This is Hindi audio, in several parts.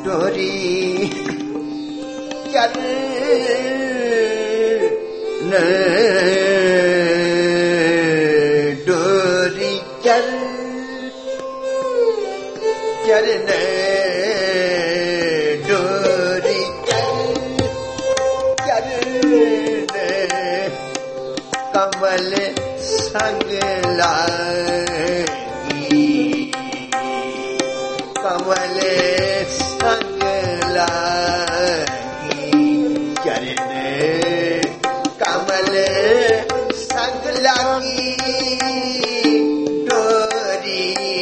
डोरी चरण डोरी चरण चरण डोरी चरण कमल संग लागी कमल संग लागी चरण कमल संग लागी डोरी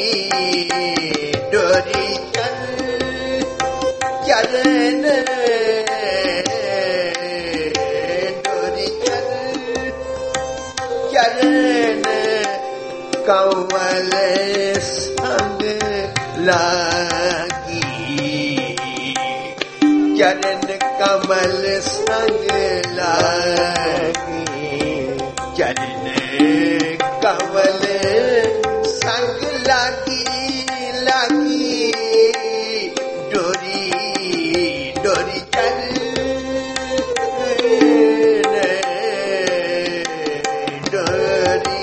डोरी चरण डोरी चरण कमल संग लागी चरण कमल संग लागी चरण कमल संग लागी लागी डोरी डोरी डोरी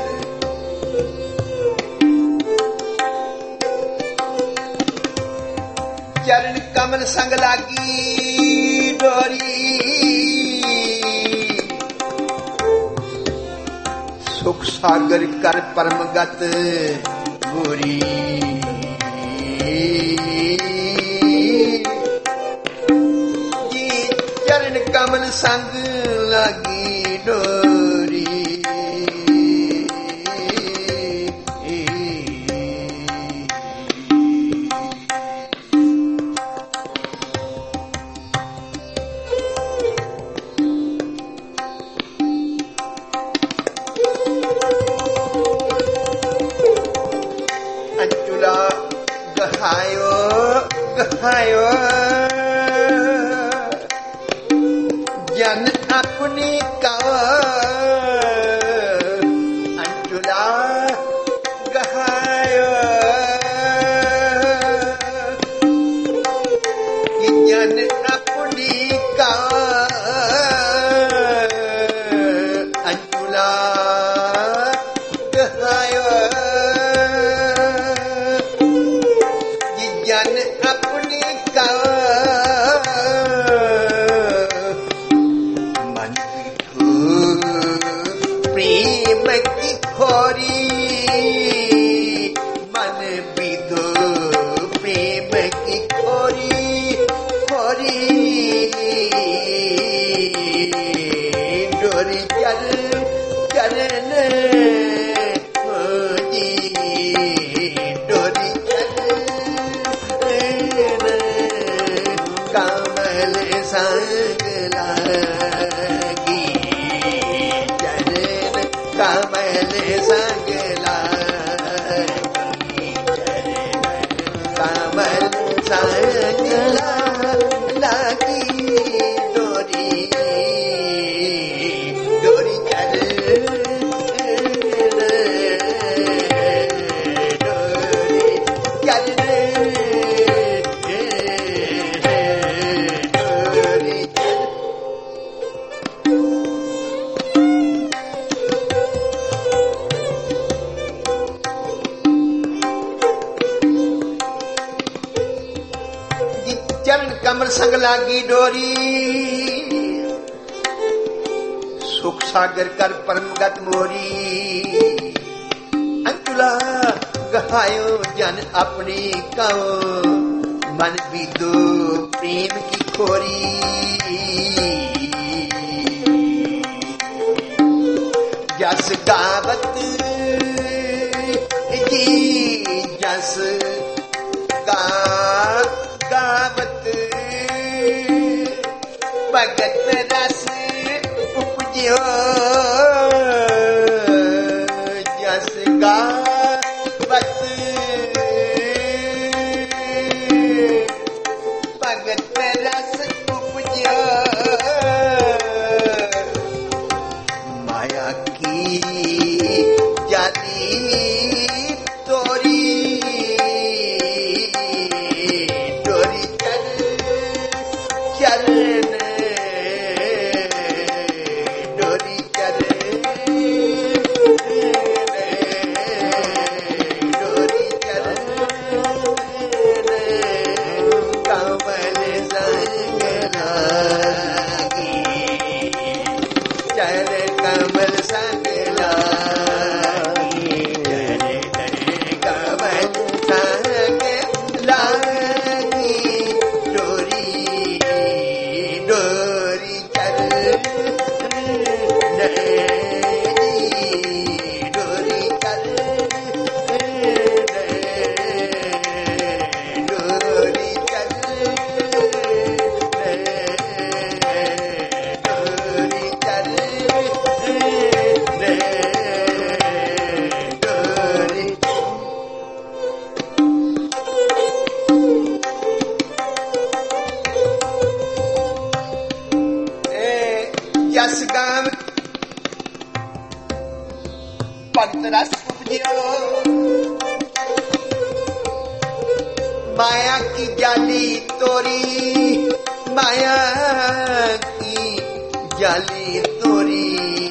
चरण कमल संग लागी डोरी सुख सागर कर परमगत मोरी जी चरण कमल संग लागी डोरी गहायो गहायो जन अपनी कव अंचुला गहायो जन अपनी कव अंचुला गहायो जन अपनी का मन प्रेम की खोरी मन विधो प्रेम की खोरी खोरी डोरी चरण डोरी कमल संग लागी चरण कमल संग लागी चरण कमल संग लागी डोरी डोरी चरण कमल संग लागी डोरी सुख सागर कर परमगत मोरी अंचुला गहायो जन अपनी कहो मन बीतो प्रेम की खोरी जस गावत जी जस गावत भगत रस उपजियो जस गावत भगत रस उपजियो माया की जाती तोरी डोरी माया की जाली तोरी, माया की जाली तोरी।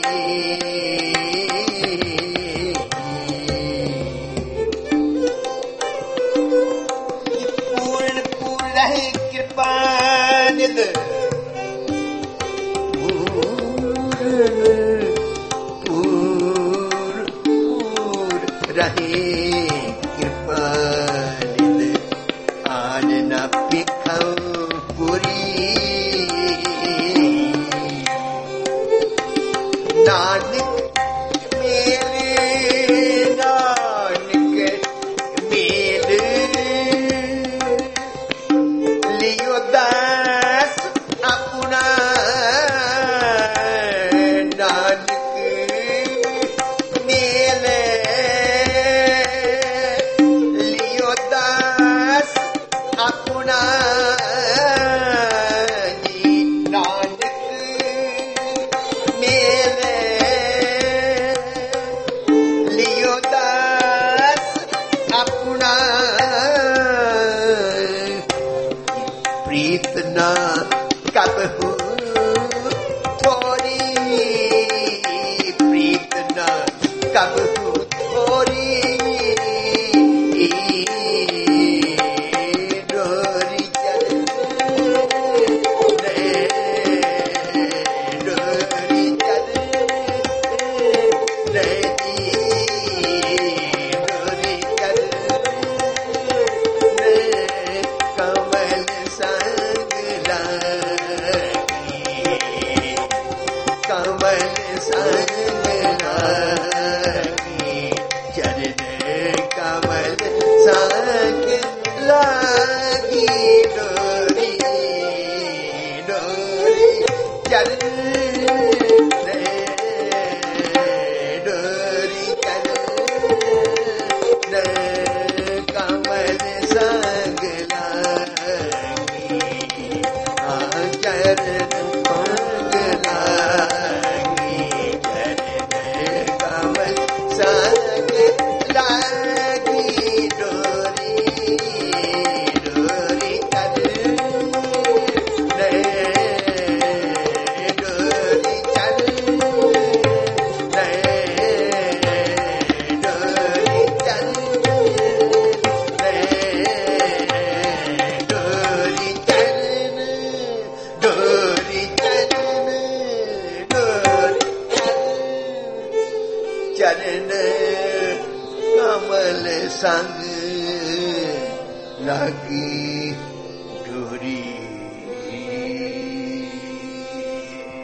पूर्ण पूर्ण रहे कृपा निध, रहे कृपा निध, आज न पिखौ पुरी। नानक मेले, नानक मेले, लियो दास अपना। नानक मेले लियो दास अपना जी। नानक मेले लियो दास अपना, प्रीत न कबहू थोरी, प्रीत न कबहू थोरी। डोरी चल रे, डोरी चल रे जी, डोरी चल रे, कमल संग लागी, कमल संग लागी, चरण कमल संग लागी। डोरी डोरी चल रे, डोरी चल रे, कमल संग लागी, चरण संग लागी, चरण कमल संग लागी। डोरी डोरी चल रे, डोरी चल रे, डोरी चल रे, डोरी चल, डोरी चल, डोरी चरण कमल संग लागी। डोरी